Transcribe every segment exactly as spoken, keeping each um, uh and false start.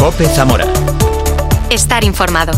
COPE Zamora. Estar informado.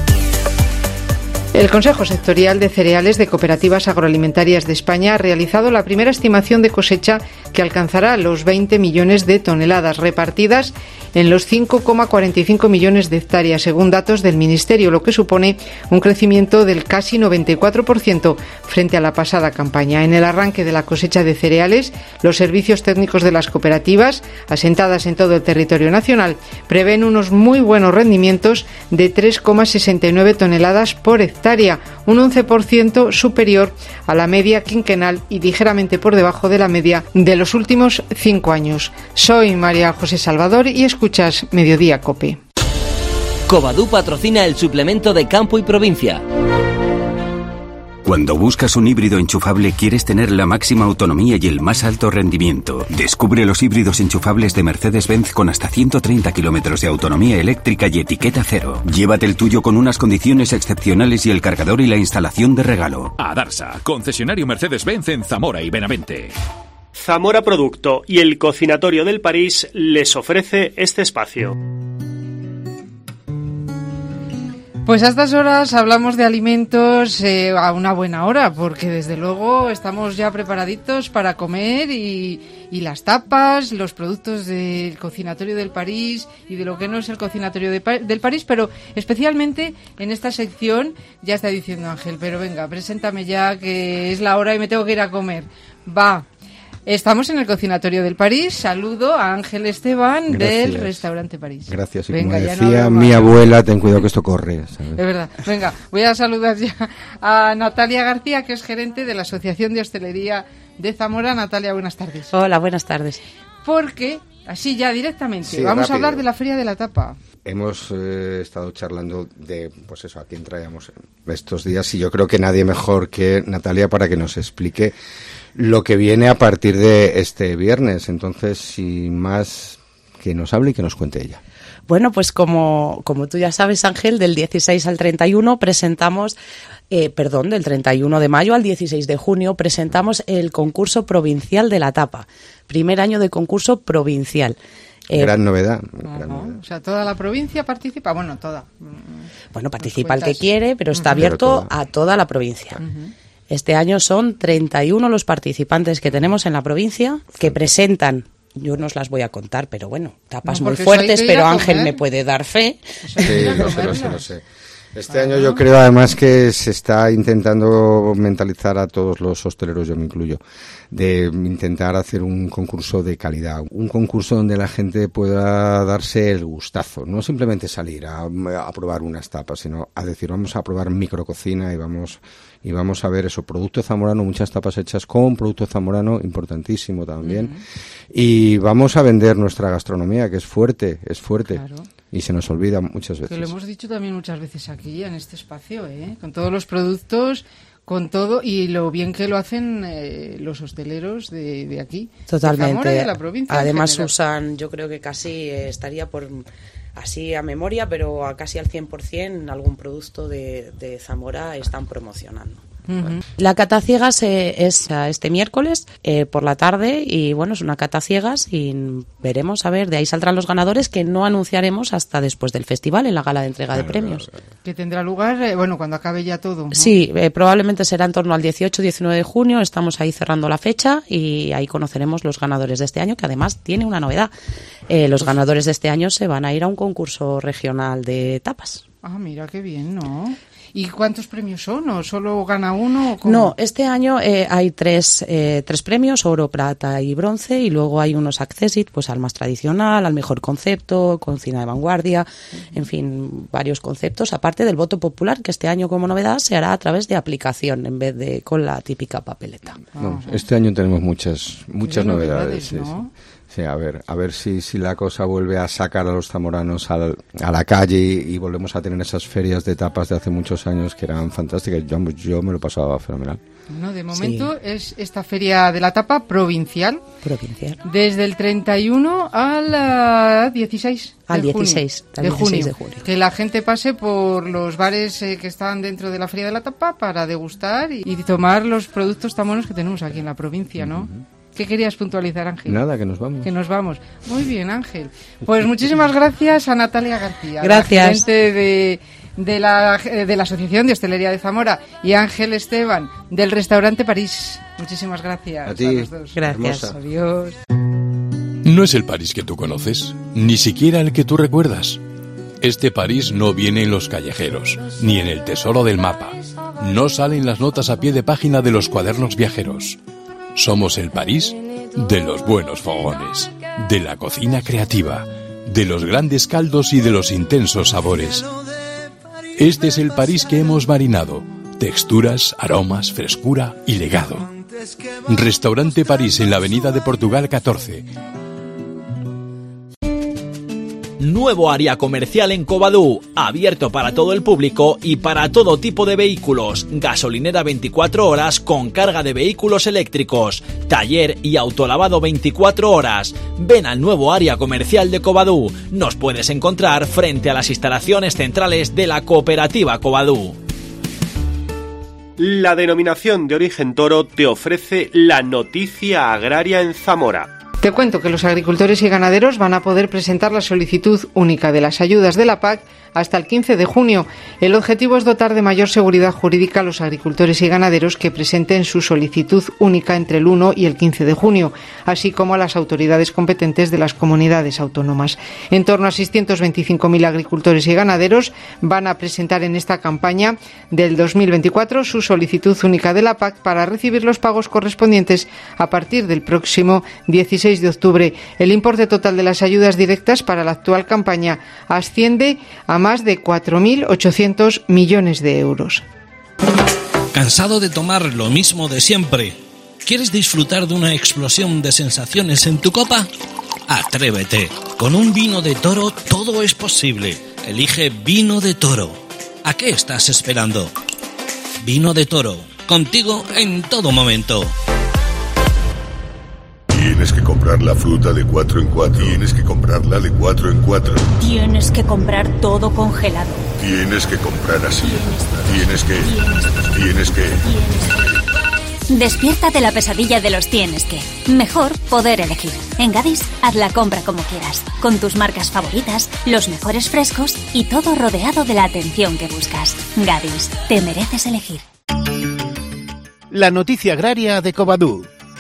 El Consejo Sectorial de Cereales de Cooperativas Agroalimentarias de España ha realizado la primera estimación de cosecha que alcanzará los veinte millones de toneladas repartidas en los cinco coma cuarenta y cinco millones de hectáreas, según datos del Ministerio, lo que supone un crecimiento del casi noventa y cuatro por ciento frente a la pasada campaña. En el arranque de la cosecha de cereales, los servicios técnicos de las cooperativas, asentadas en todo el territorio nacional, prevén unos muy buenos rendimientos de tres coma sesenta y nueve toneladas por hectárea, un once por ciento superior a la media quinquenal y ligeramente por debajo de la media de los últimos cinco años. Soy María José Salvador y escuchas Mediodía COPE. Covadú patrocina el suplemento de Campo y Provincia. Cuando buscas un híbrido enchufable, quieres tener la máxima autonomía y el más alto rendimiento. Descubre los híbridos enchufables de Mercedes-Benz con hasta ciento treinta kilómetros de autonomía eléctrica y etiqueta cero. Llévate el tuyo con unas condiciones excepcionales y el cargador y la instalación de regalo. Adarsa, concesionario Mercedes-Benz en Zamora y Benavente. Zamora Producto y el Cocinatorio del París les ofrece este espacio. Pues a estas horas hablamos de alimentos eh, a una buena hora, porque desde luego estamos ya preparaditos para comer y, y las tapas, los productos del Cocinatorio del París y de lo que no es el Cocinatorio de, del París, pero especialmente en esta sección, ya está diciendo Ángel, pero venga, preséntame ya que es la hora y me tengo que ir a comer. Va. Estamos en el Cocinatorio del París. Saludo a Ángel Esteban. Gracias. Del Restaurante París. Gracias. Y Venga, como decía no mi abuela, ten cuidado que esto corre, ¿sabes? Es verdad. Venga, voy a saludar ya a Natalia García, que es gerente de la Asociación de Hostelería de Zamora. Natalia, buenas tardes. Hola, buenas tardes. Porque, así ya directamente, sí, vamos rápido. a hablar de la Feria de la Tapa. Hemos eh, estado charlando de, pues eso, a quién traíamos estos días y yo creo que nadie mejor que Natalia para que nos explique lo que viene a partir de este viernes. Entonces, sin más, que nos hable y que nos cuente ella. Bueno, pues como, como tú ya sabes, Ángel, del dieciséis al treinta y uno presentamos, eh, perdón, del treinta y uno de mayo al dieciséis de junio presentamos el concurso provincial de la tapa. Primer año de concurso provincial. Eh, gran novedad. Uh-huh. Gran novedad. O sea, toda la provincia participa, bueno, toda. Bueno, participa el que quiere, pero está uh-huh. abierto pero a toda la provincia. Uh-huh. Este año son treinta y uno los participantes que tenemos en la provincia que presentan, yo no os las voy a contar, pero bueno, tapas no, muy fuertes, pero Ángel me puede dar fe. Sí, lo sé, lo sé, lo sé. Este año yo creo además que se está intentando mentalizar a todos los hosteleros, yo me incluyo, de intentar hacer un concurso de calidad, un concurso donde la gente pueda darse el gustazo, no simplemente salir a, a probar unas tapas, sino a decir vamos a probar micrococina y vamos y vamos a ver eso, producto zamorano, muchas tapas hechas con producto zamorano, importantísimo también, uh-huh. y vamos a vender nuestra gastronomía, que es fuerte, es fuerte. Claro. Y se nos olvida muchas veces. Que lo hemos dicho también muchas veces aquí, en este espacio, ¿eh? Con todos los productos, con todo, y lo bien que lo hacen eh, los hosteleros de, de aquí. Totalmente. De Zamora y de la provincia. Además usan, yo creo que casi eh, estaría por así a memoria, pero a casi al cien por ciento algún producto de, de Zamora están promocionando. Uh-huh. La cata ciegas eh, es este miércoles eh, por la tarde y bueno, es una cata ciegas y veremos, a ver, de ahí saldrán los ganadores que no anunciaremos hasta después del festival en la gala de entrega claro, de premios. Claro, claro. Que tendrá lugar, eh, bueno, cuando acabe ya todo, ¿no? Sí, eh, probablemente será en torno al dieciocho diecinueve de junio, estamos ahí cerrando la fecha y ahí conoceremos los ganadores de este año, que además tiene una novedad. Eh, los ganadores de este año se van a ir a un concurso regional de tapas. Ah, mira qué bien, ¿no? ¿Y cuántos premios son? ¿O solo gana uno? ¿O cómo? No, este año eh, hay tres, eh, tres premios, oro, plata y bronce, y luego hay unos accessit, pues al más tradicional, al mejor concepto, cocina de vanguardia, uh-huh. en fin, varios conceptos, aparte del voto popular, que este año como novedad se hará a través de aplicación en vez de con la típica papeleta. No, este año tenemos muchas, muchas novedades, novedades, ¿no? Sí, sí. Sí, a ver, a ver si, si la cosa vuelve a sacar a los zamoranos al, a la calle y, y volvemos a tener esas ferias de tapas de hace muchos años que eran fantásticas. Yo, yo me lo pasaba fenomenal. No, de momento sí. Es esta feria de la tapa provincial. Provincial. Desde el treinta y uno al dieciséis. Al dieciséis, al de, junio, dieciséis de junio. Que la gente pase por los bares eh, que están dentro de la feria de la tapa para degustar y, y tomar los productos tan buenos que tenemos aquí en la provincia, ¿no? Uh-huh. ¿Qué querías puntualizar, Ángel? Nada, que nos vamos. Que nos vamos. Muy bien, Ángel. Pues muchísimas gracias a Natalia García. Gracias. La gerente de, de, la, de la Asociación de Hostelería de Zamora, y Ángel Esteban, del restaurante París. Muchísimas gracias. A ti. A los dos. Gracias. Hermosa. Adiós. No es el París que tú conoces, ni siquiera el que tú recuerdas. Este París no viene en los callejeros, ni en el tesoro del mapa. No salen las notas a pie de página de los cuadernos viajeros. Somos el París de los buenos fogones, de la cocina creativa, de los grandes caldos y de los intensos sabores. Este es el París que hemos marinado. Texturas, aromas, frescura y legado. Restaurante París en la Avenida de Portugal catorce. Nuevo área comercial en Covadú, abierto para todo el público y para todo tipo de vehículos. Gasolinera veinticuatro horas con carga de vehículos eléctricos. Taller y autolavado veinticuatro horas. Ven al nuevo área comercial de Covadú. Nos puedes encontrar frente a las instalaciones centrales de la cooperativa Covadú. La denominación de origen toro te ofrece la noticia agraria en Zamora. Te cuento que los agricultores y ganaderos van a poder presentar la solicitud única de las ayudas de la P A C hasta el quince de junio. El objetivo es dotar de mayor seguridad jurídica a los agricultores y ganaderos que presenten su solicitud única entre el uno y el quince de junio, así como a las autoridades competentes de las comunidades autónomas. En torno a seiscientos veinticinco mil agricultores y ganaderos van a presentar en esta campaña del dos mil veinticuatro su solicitud única de la P A C para recibir los pagos correspondientes a partir del próximo dieciséis de octubre. El importe total de las ayudas directas para la actual campaña asciende a más de cuatro mil ochocientos millones de euros. ¿Cansado de tomar lo mismo de siempre? ¿Quieres disfrutar de una explosión de sensaciones en tu copa? Atrévete. Con un vino de Toro todo es posible. Elige Vino de Toro. ¿A qué estás esperando? Vino de Toro. Contigo en todo momento. Tienes que comprar la fruta de cuatro en cuatro. Tienes que comprarla de cuatro en cuatro. Tienes que comprar todo congelado. Tienes que comprar así. Tienes que... Tienes que... Despierta de la pesadilla de los tienes que. Mejor poder elegir. En Gadis, haz la compra como quieras. Con tus marcas favoritas, los mejores frescos y todo rodeado de la atención que buscas. Gadis, te mereces elegir. La noticia agraria de Covadú.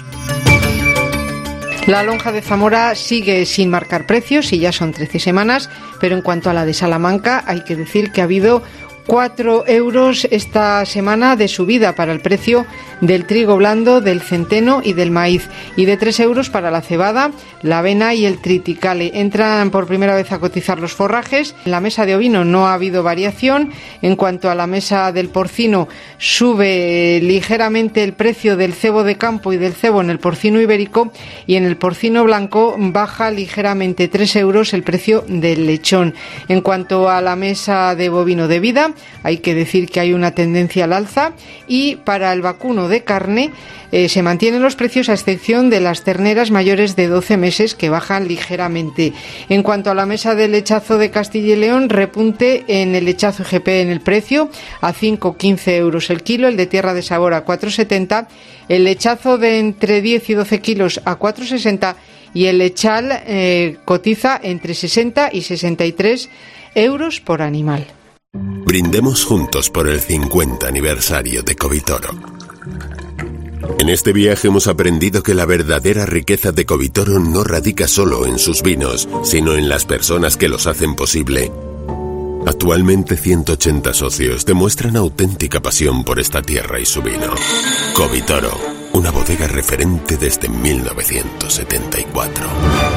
La lonja de Zamora sigue sin marcar precios y ya son trece semanas, pero en cuanto a la de Salamanca hay que decir que ha habido cuatro euros esta semana de subida para el precio del trigo blando, del centeno y del maíz, y de tres euros para la cebada, la avena y el triticale. Entran por primera vez a cotizar los forrajes. En la mesa de ovino no ha habido variación. En cuanto a la mesa del porcino, sube ligeramente el precio del cebo de campo y del cebo en el porcino ibérico, y en el porcino blanco baja ligeramente tres euros el precio del lechón. En cuanto a la mesa de bovino de vida, hay que decir que hay una tendencia al alza, y para el vacuno de carne eh, se mantienen los precios a excepción de las terneras mayores de doce meses, que bajan ligeramente. En cuanto a la mesa del lechazo de Castilla y León, repunte en el lechazo G P en el precio a cinco a quince euros el kilo, el de Tierra de Sabor a cuatro setenta, el lechazo de entre diez y doce kilos a cuatro sesenta y el lechal eh, cotiza entre sesenta y sesenta y tres euros por animal. Brindemos juntos por el cincuenta aniversario de Covitoro. En este viaje hemos aprendido que la verdadera riqueza de Covitoro no radica solo en sus vinos, sino en las personas que los hacen posible. Actualmente ciento ochenta socios demuestran auténtica pasión por esta tierra y su vino. Covitoro, una bodega referente desde mil novecientos setenta y cuatro.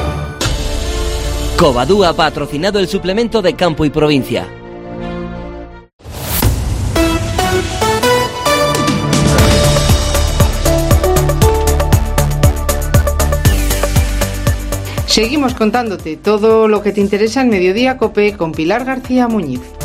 Covadú ha patrocinado el suplemento de Campo y Provincia. Seguimos contándote todo lo que te interesa en Mediodía COPE con Pilar García Muñiz.